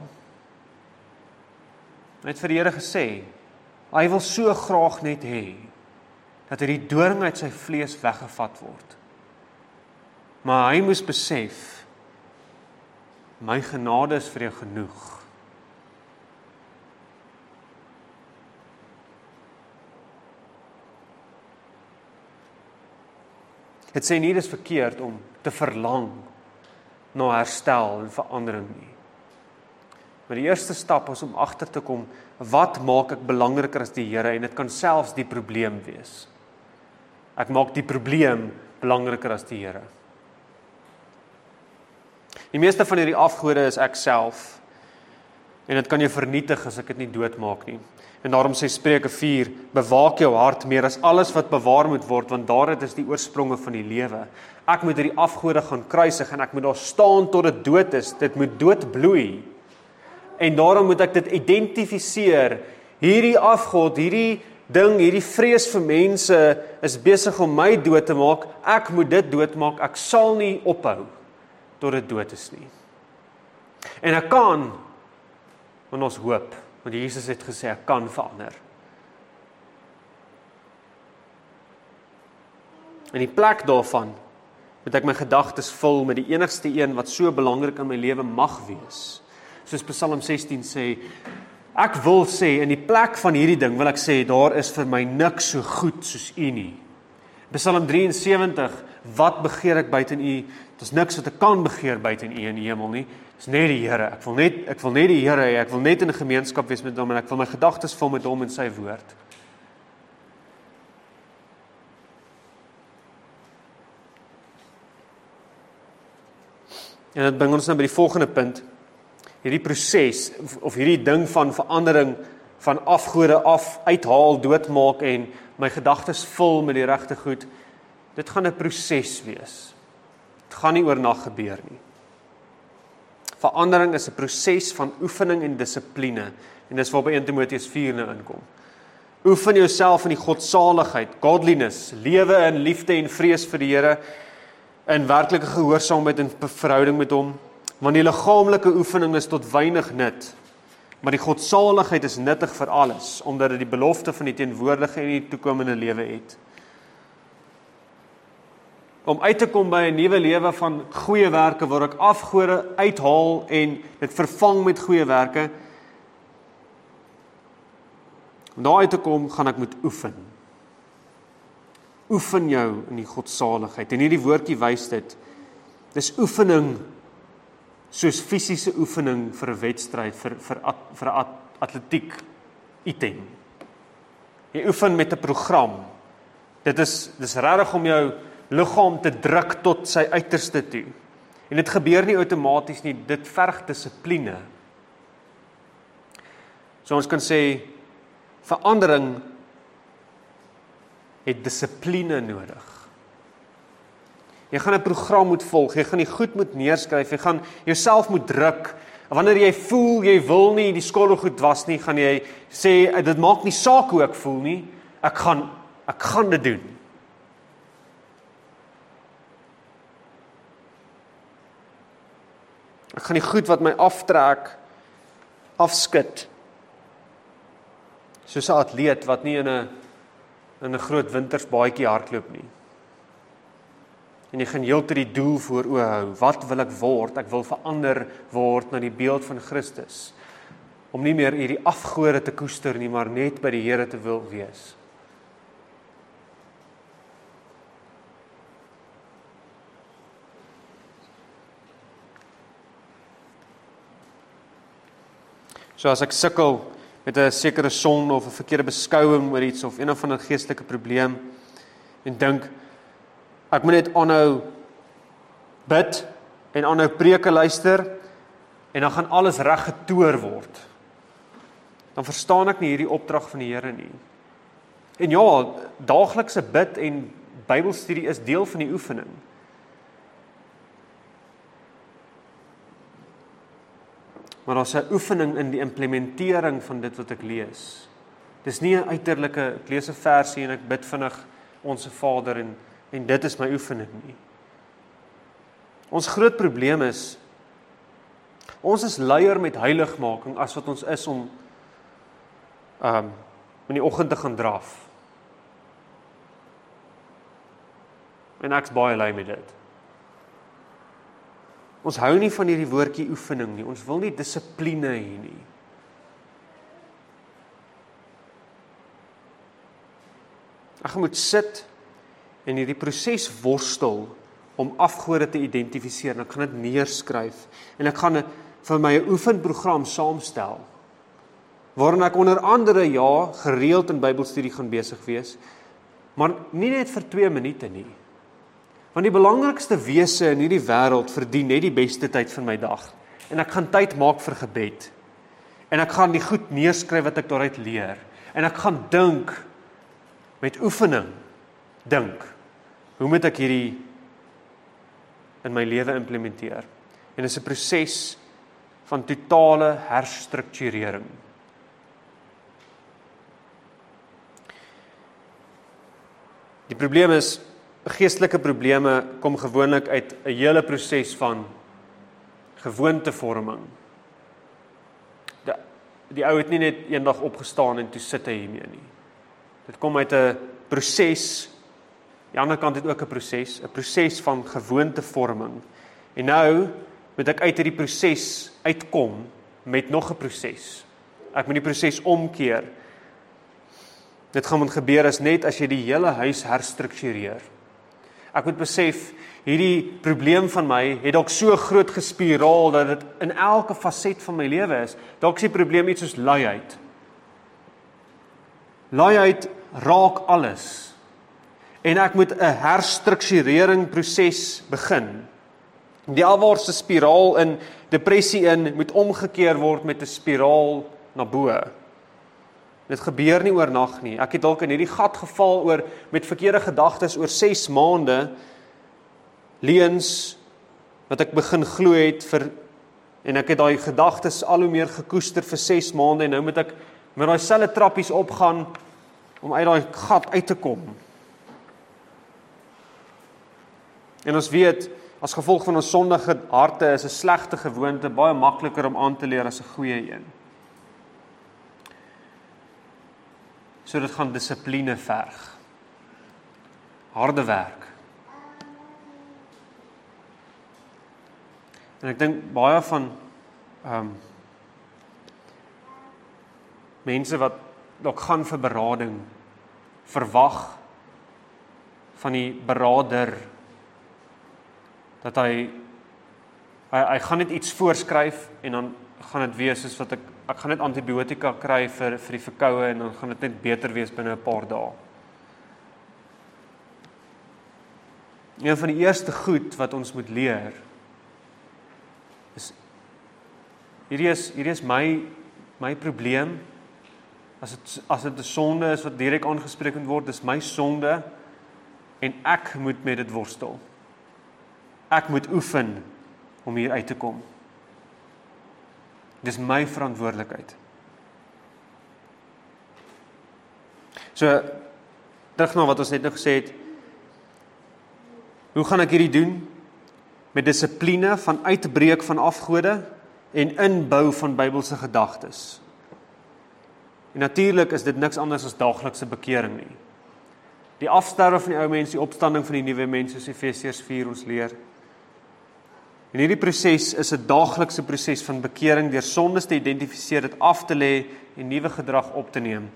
Hy het vir die Here gesê, hy wil so graag net hê, dat hierdie doring uit sy vlees weggevat word. Maar hy moes besef, my genade is vir jou genoeg. Het sê nie dis verkeerd om te verlang na herstel en verandering nie. Maar die eerste stap is om agter te kom, wat maak ek belangriker as die Here, en dit kan selfs die probleem wees. Ek maak die probleem belangriker as die Here. Die meeste van hierdie afgode is ek self, en dit kan jou vernietig as ek dit nie doodmaak nie. En daarom sê Spreuke vier, bewaak jou hart meer as alles wat bewaar moet word, want daaruit is die oorspronge van die lewe. Ek moet hierdie afgode gaan kruisig, en ek moet daar staan tot dit dood is, dit moet doodbloei. En daarom moet ek dit identifiseer, hierdie afgod, hierdie ding, hierdie vrees vir mense is besig om my dood te maak, ek moet dit doodmaak, ek sal nie ophou tot dit dood is nie. En ek kan, want ons hoop, want Jesus het gesê, ek kan verander. In die plek daarvan, moet ek my gedagtes vul met die enigste een wat so belangrik in my lewe mag wees. Soos Psalm sestien sê, ek wil sê, in die plek van hierdie ding wil ek sê, daar is vir my niks so goed soos U nie. Psalm drie en sewentig, wat begeer ek buiten U? Dit is niks wat ek kan begeer buiten U in die hemel nie. Dit is net die Here. Ek wil net, ek wil net die Here hê, ek wil net in 'n gemeenskap wees met Hom, en ek wil my gedagtes vul met Hom en sy woord. En dit bring ons nou by die volgende punt. Hierdie proses, of hierdie ding van verandering van afgode af, uithaal, doodmaak en my gedagtes vul met die regte goed. Dit gaan 'n proses wees. Dit gaan nie oornag gebeur nie. Verandering is 'n proses van oefening en dissipline. En dis waar by Eerste Timoteus vier nou inkom. Oefen jouself in die godsaligheid, godliness, lewe in liefde en vrees vir die Here, in werklike gehoorsaamheid en verhouding met hom. Want die liggaamlike oefening is tot weinig nut, maar die godsaligheid is nuttig vir alles, omdat dit die belofte van die teenwoordige en die toekomende lewe het. Om uit te kom by 'n nuwe lewe van goeie werke, waar ek afgode uithaal en dit vervang met goeie werke, om daar uit te kom, gaan ek moet oefen. Oefen jou in die godsaligheid. En hierdie woordjie wys dit. Dis oefening, soos fisiese oefening vir 'n wedstryd, vir, vir, vir 'n atletiek item. Jy oefen met 'n program. Dit is, dis regtig om jou liggaam te druk tot sy uiterste toe. En dit gebeur nie outomaties nie, dit verg dissipline. So ons kan sê, verandering het dissipline nodig. Jy gaan 'n program moet volg, jy gaan die goed moet neerskryf, jy gaan jouself moet druk. Wanneer jy voel jy wil nie die skottelgoed was nie, gaan jy sê dit maak nie saak hoe ek voel nie, ek gaan ek gaan dit doen. Ek gaan die goed wat my aftrek, afskud. Soos 'n atleet wat nie in 'n in 'n groot wintersbaadjie hardloop nie. En jy gaan heeltyd die doel voor oë hou. Wat wil ek word? Ek wil verander word na die beeld van Christus. Om nie meer hierdie afgode te koester nie, maar net by die Here te wil wees. So as ek sukkel met 'n sekere son of 'n verkeerde beskouing oor iets of een of ander geestelike probleem en dink ek moet net aanhou bid en aanhou preke luister en dan gaan alles reg getoer word. Dan verstaan ek nie hierdie opdrag van die Here nie. En ja, daaglikse bid en Bybelstudie is deel van die oefening. Maar daar's 'n oefening in die implementering van dit wat ek lees. Dis nie 'n uiterlike, ek lees 'n versie en ek bid vinnig Onse Vader en, en dit is my oefening nie. Ons groot probleem is, ons is luier met heiligmaking as wat ons is om um, in die oggend te gaan draf. En ek's baie lui met dit. Ons hou nie van hierdie woordjie oefening nie. Ons wil nie dissipline hê nie. Ek moet sit en hierdie proses worstel om afgode te identifiseer. Ek gaan dit neerskryf en ek gaan vir my 'n oefenprogram saamstel. Waarin ek onder andere ja, gereeld in Bybelstudie gaan besig wees, maar nie net vir twee minute nie. Want die belangrikste wese in hierdie wêreld verdien net die beste tyd van my dag. En ek gaan tyd maak vir gebed. En ek gaan die goed neerskryf wat ek daaruit leer. En ek gaan dink met oefening. Dink. Hoe moet ek hierdie in my lewe implementeer? En dit is 'n proses van totale herstrukturering. Die probleem is, geestelike probleme kom gewoonlik uit 'n hele proses van gewoontevorming. Die, die ou het nie net eendag opgestaan en toe sit hy hiermee nie. Dit kom uit 'n proses, die ander kant het ook 'n proses, 'n proses van gewoontevorming. En nou moet ek uit hierdie proses uitkom met nog 'n proses. Ek moet die proses omkeer. Dit gaan moet gebeur as net as jy die hele huis herstruktureer. Ek moet besef, hierdie probleem van my het dalk so groot gespiraal dat dit in elke faset van my lewe is. Dalk is die probleem iets soos luiheid. Luiheid raak alles. En ek moet 'n herstrukturering proses begin. Die afwaartse spiraal in depressie in moet omgekeer word met 'n spiraal na bo. Dit gebeur nie oornag nie. Ek het dalk in hierdie gat geval oor met verkeerde gedagtes oor ses maande leuns wat ek begin glo het vir en ek het daai gedagtes al hoe meer gekoester vir ses maande en nou moet ek met daai selfe trappies opgaan om uit daai gat uit te kom. En ons weet, as gevolg van ons sondige harte is 'n slegte gewoonte baie makliker om aan te leer as 'n goeie een. So dit gaan dissipline verg. Harde werk. En ek dink baie van um, mense wat dalk gaan vir berading, verwag van die beraader dat hy, hy hy gaan net iets voorskryf en dan gaan dit wees soos wat ek ek gaan net antibiotika kry vir vir die verkoue en dan gaan dit net beter wees binne 'n paar dae. Een van die eerste goed wat ons moet leer is hierdie is hierdie is my my probleem. As dit as dit 'n sonde is wat direk aangespreek moet word, dis my sonde en ek moet met dit worstel. Ek moet oefen om hier uit te kom. Dis my verantwoordelikheid. So, terug na wat ons net nou gesê het, hoe gaan ek hierdie doen? Met dissipline van uitbreek van afgode en inbou van Bybelse gedagtes. En natuurlik is dit niks anders as daaglikse bekering nie. Die afsterwe van die ou mens, die opstanding van die nuwe mens, soos Efesiërs vier ons leer. En hierdie proses is 'n daaglikse proses van bekering deur sondes te identifiseer, dit af te lê en nuwe gedrag op te neem.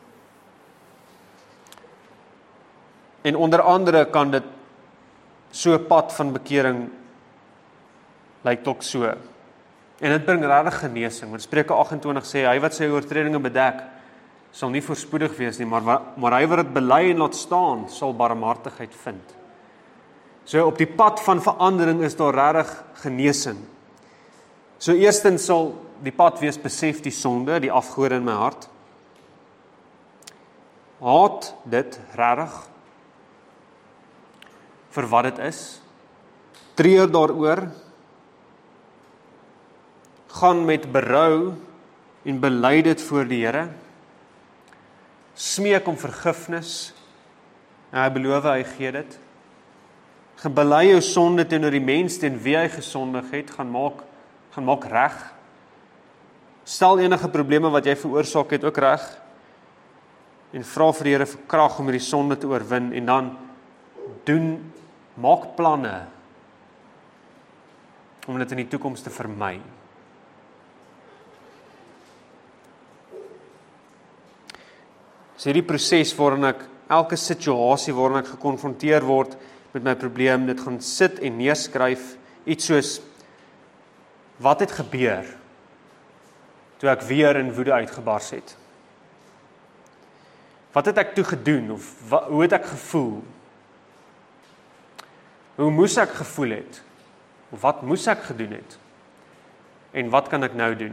En onder andere kan dit so 'n pad van bekering lyk dalk so. En dit bring regtig genesing. Want Spreuke agt en twintig sê hy wat sy oortredinge bedek sal nie voorspoedig wees nie, maar maar hy wat dit bely en laat staan sal barmhartigheid vind. So op die pad van verandering is daar regtig genesing. So eerstens sal die pad wees besef die sonde, die afgode in my hart. Haat dit regtig vir wat dit is. Treur daaroor. Gaan met berou en bely dit voor die Here. Smeek om vergifnis. En hy beloof hy gee dit. Gebely jou sonde teenoor die mens teen wie hy gesondig het, gaan maak, gaan maak reg. Stel enige probleme wat jy veroorsaak het ook reg. En vra vir die Here vir krag om hierdie sonde te oorwin en dan doen, maak planne om dit in die toekoms te vermy. So hierdie proses waarin ek, elke situasie waarin ek gekonfronteer word met my probleem, dit gaan sit en neerskryf, iets soos, wat het gebeur, toe ek weer in woede uitgebars het? Wat het ek toe gedoen, of wat, hoe het ek gevoel? Hoe moes ek gevoel het? Of wat moes ek gedoen het? En wat kan ek nou doen?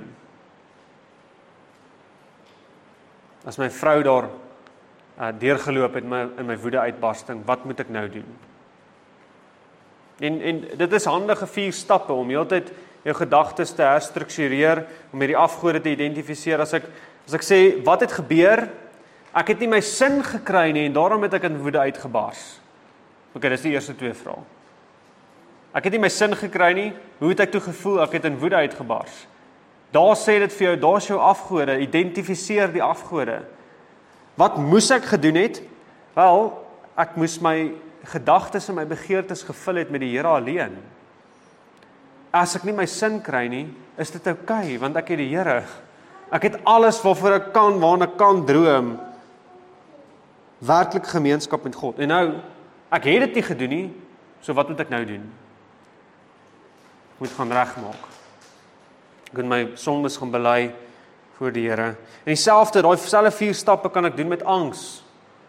As my vrou daar uh, deurgeloop het my, in my woede uitbarsting, wat moet ek nou doen? En, en dit is handige vier stappe om heeltyd jou gedagtes te herstruktureer, om hierdie afgode te identifiseer. As ek, as ek sê, wat het gebeur? Ek het nie my sin gekry nie, en daarom het ek in woede uitgebars. Ok, dis die eerste twee vrae. Ek het nie my sin gekry nie, hoe het ek toe gevoel? Ek het in woede uitgebars. Daar sê dit vir jou, daar is jou afgode, identifiseer die afgode. Wat moes ek gedoen het? Wel, ek moes my gedagtes en my begeertes gevul het met die Here alleen. As ek nie my sin kry nie, is dit oukei, want ek het die Here. Ek het alles waarvoor ek kan, waarna ek kan droom, werklik gemeenskap met God. En nou, ek het dit nie gedoen nie, so wat moet ek nou doen? Ek moet gaan regmaak. Ek moet my sondes gaan bely voor die Here. En dieselfde, daai selfe vier stappe kan ek doen met angs.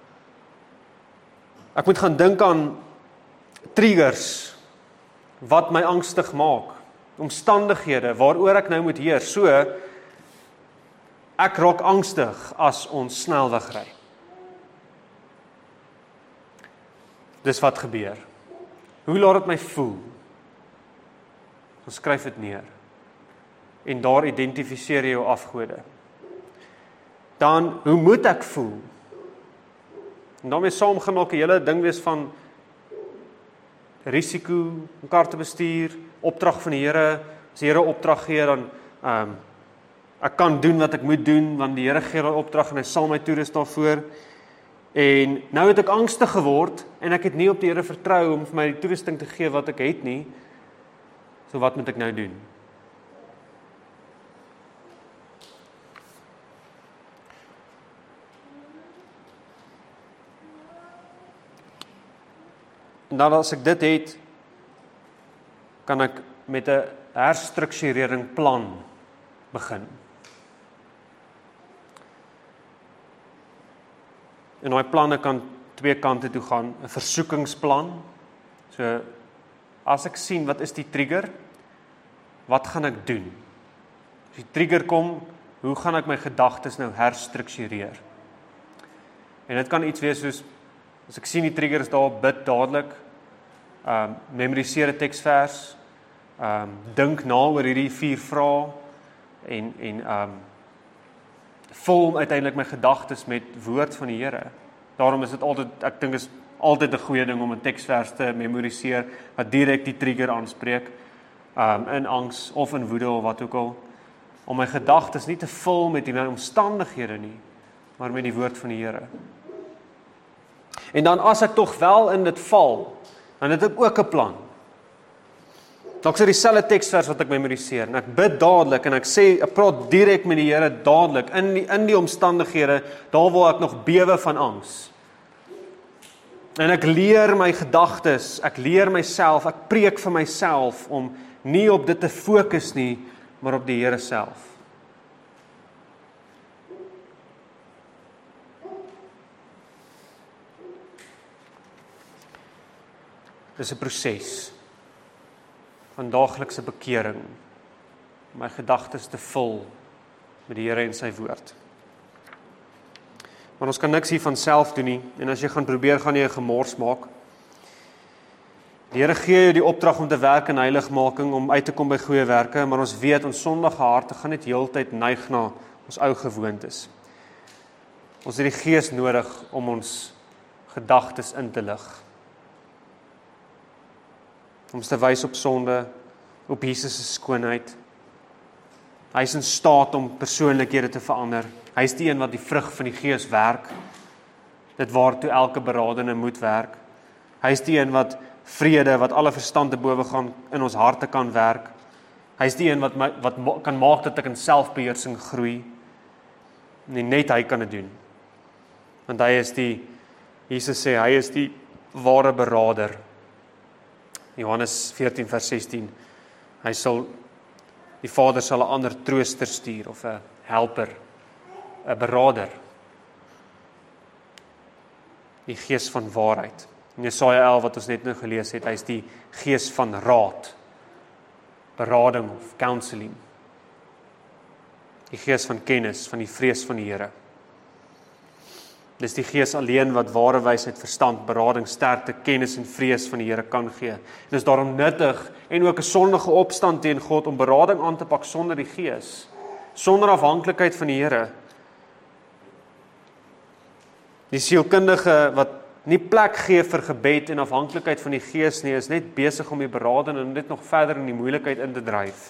Ek moet gaan dink aan triggers, wat my angstig maak, omstandighede, waaroor ek nou moet heers. So, Ek raak angstig as ons snelweg ry. Dis wat gebeur. Hoe laat dit my voel? Ons skryf dit neer. En daar identifiseer jy jou afgode. Dan, hoe moet ek voel? En daarmee saam gaan ook 'n hele ding wees van risiko, mekaar te bestuur, opdrag van die Here. As die Here opdrag gee, dan um, ek kan doen wat ek moet doen, want die Here gee daai opdrag en hy sal my toerus daarvoor. En nou het ek angstig geword en ek het nie op die Here vertrou om vir my die toerusting te gee wat ek het nie. So wat moet ek nou doen? En dan as ek dit het, kan ek met 'n herstrukturering plan begin. En daai planne kan twee kante toe gaan, 'n versoekingsplan. So as ek sien wat is die trigger, wat gaan ek doen? As die trigger kom, hoe gaan ek my gedagtes nou herstruktureer? En dit kan iets wees soos as ek sien die trigger is daar, bid dadelik, um, memoriseer 'n teksvers, um, dink na oor hierdie vier vrae en en um, vul uiteindelik my gedagtes met woord van die Here. Daarom is dit altyd, ek dink is altyd 'n goeie ding om 'n teksvers te memoriseer wat direk die trigger aanspreek, um, in angs of in woede of wat ook al, om my gedagtes nie te vul met die omstandighede nie, maar met die woord van die Here. En dan as ek tog wel in dit val, dan het ek ook 'n plan. Dalk is dit dieselfde teksvers wat ek memoriseer en ek bid dadelik en ek sê ek praat direk met die Here dadelik in die in die omstandighede daar waar ek nog bewe van angs. En ek leer my gedagtes, ek leer myself, ek preek vir myself om nie op dit te fokus nie, maar op die Here self. Dis 'n proses van daaglikse bekering, om my gedagtes te vul met die Here en sy woord. Maar ons kan niks hier van self doen nie, en as jy gaan probeer, gaan jy 'n gemors maak. Die Here gee jou die opdrag om te werk in heiligmaking, om uit te kom by goeie werke, maar ons weet, ons sondige harte gaan net heeltyd neig na ons ou gewoontes. Ons het die Gees nodig om ons gedagtes in te lig. Om ons te wys op sonde, op Jesus se skoonheid. Hy is in staat om persoonlikhede te verander. Hy is die een wat die vrug van die Gees werk, dit waartoe elke beradene moet werk. Hy is die een wat vrede, wat alle verstand te bowe gaan, in ons harte kan werk. Hy is die een wat, my, wat kan maak dat ek in selfbeheersing groei. En net hy kan dit doen. Want hy is die, Jesus sê, hy is die ware berader. Johannes veertien vers sestien, hy sal, die Vader sal 'n ander trooster stuur, of 'n helper, 'n berader, die Gees van waarheid. In Jesaja elf wat ons net nou gelees het, hy is die Gees van raad, berading of counseling, die Gees van kennis, van die vrees van die Here. Dis die Gees alleen wat ware wysheid, verstand, berading, sterkte, kennis en vrees van die Here kan gee. En dis daarom nuttig en ook 'n sondige opstand teen God om berading aan te pak sonder die Gees, sonder afhanklikheid van die Here. Die sielkundige wat nie plek gee vir gebed en afhanklikheid van die Gees nie, is net besig om die berading en dit nog verder in die moeilikheid in te dryf.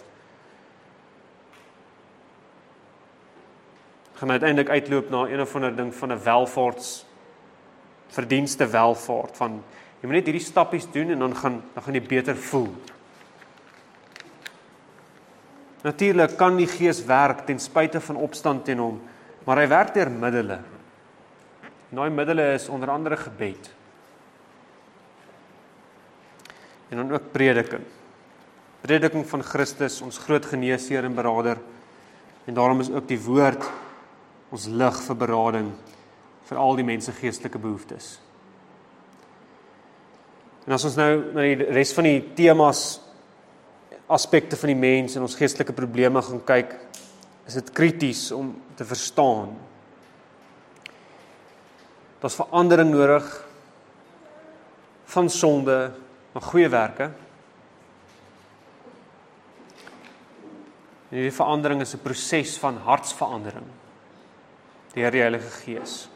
Gaan uiteindelik uitloop na een of ander ding van 'n welvaarts, verdienste welvaart, van jy moet net hierdie stappies doen en dan gaan, dan gaan jy beter voel. Natuurlik kan die Gees werk ten spyte van opstand teen hom, maar hy werk deur middele. En daai middele is onder andere gebed. En dan ook prediking. Prediking van Christus, ons groot geneesheer en berader. En daarom is ook die woord ons lig vir berading vir al die mense geestelike behoeftes. En as ons nou na die res van die temas, aspekte van die mens en ons geestelike probleme gaan kyk, is dit krities om te verstaan. Daar's verandering nodig van sonde na goeie werke. En hierdie verandering is 'n proses van hartsverandering deur die Heilige Gees.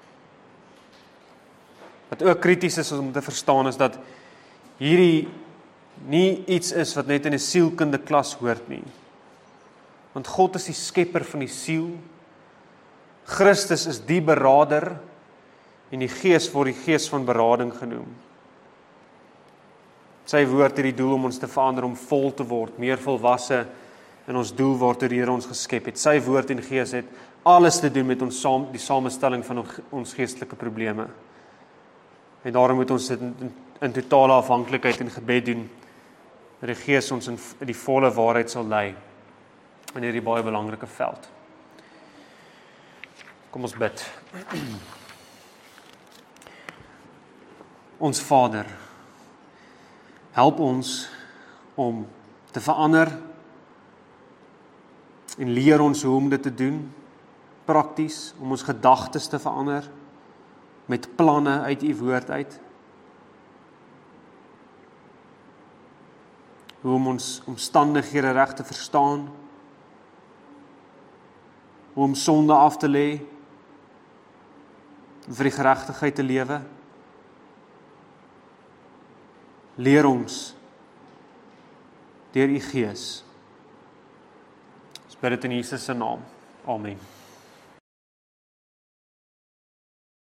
Wat ook krities is om te verstaan is dat hierdie nie iets is wat net in 'n sielkunde klas hoort nie. Want God is die skepper van die siel. Christus is die beraader en die Gees word die Gees van berading genoem. Sy woord het die doel om ons te verander, om vol te word, meer volwasse in ons doel waartoe die Here ons geskep het. Sy woord en Gees het alles te doen met ons saam, die samestelling van ons geestelike probleme. En daarom moet ons dit in, in totale afhanklikheid en gebed doen, dat die Gees ons in die volle waarheid sal lei in hierdie baie belangrike veld. Kom ons bid. Ons Vader, help ons om te verander en leer ons hoe om dit te doen, prakties, om ons gedagtes te verander, met planne uit U woord uit. Hoe om ons omstandighede reg te verstaan, hoe om sonde af te lê, vir die geregtigheid te lewe. Leer ons deur U Gees. Ons bid dit in Jesus se naam. Amen.